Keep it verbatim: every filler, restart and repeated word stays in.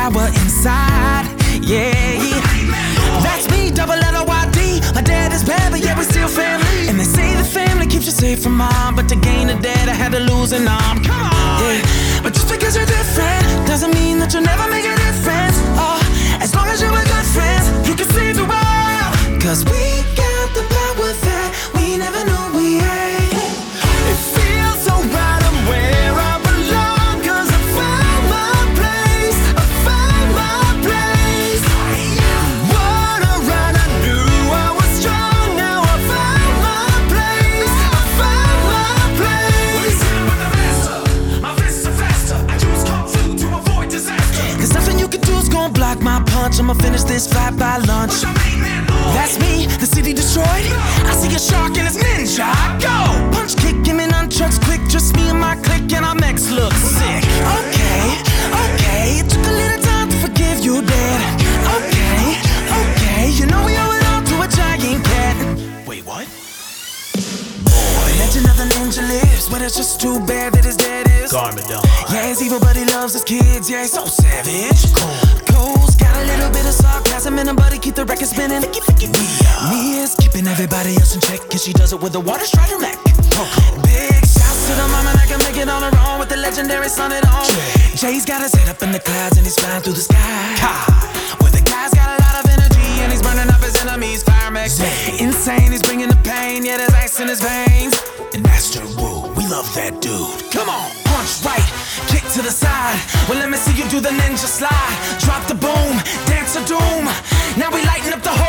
power inside. Yeah, that's me, double L O Y D. My dad is bad, but yeah, we're still family. And they say the family keeps you safe from harm, but to gain a dad, I had to lose an arm. Come on, yeah. But just because you're different doesn't mean that you'll never make a difference. Oh, as long as you're a good friend, you can save the world. Cause we got the power that we never knew we had. It feels so right, I'm where I belong. Cause I found my place, I found my place. Wanna run, I knew I was strong. Now I found my place, I found my place. With the master, my fists are faster. I choose kung fu to avoid disaster. Cause nothing you can do is gonna block my punch. I'ma finish this fight by lunch. That's me, the city destroyed. I see a shark and it's ninja. I go punch, kick him in untrucks quick. Just me and my clique and our mechs look sick. Okay, okay, it took a little time to forgive you, Dad. Okay, okay, you know we owe it all to a giant cat. Wait, what? Boy, legend of the ninja lives, but it's just too bad that his dad is Garmadon. Yeah, he's evil, but he loves his kids. Yeah, he's so savage. Cole's got a little bit of sarcasm in him, but he keep the record spinning. Mia's keeping everybody else in check, cause she does it with the water strider mech. Big shouts to the mama that can make it on her own with the legendary son at home. Jay's got his head up in the clouds and he's flying through the sky. Where the guy's got a lot of energy and he's burning up his enemies. Fire mech, insane, he's bringing the pain. Yeah, there's ice in his veins. And Master Wu, we love that dude. Come on, punch right, kick to the side. Well, let me see you do the ninja slide. Drop the boom, dance a doom. Now we lighten up the whole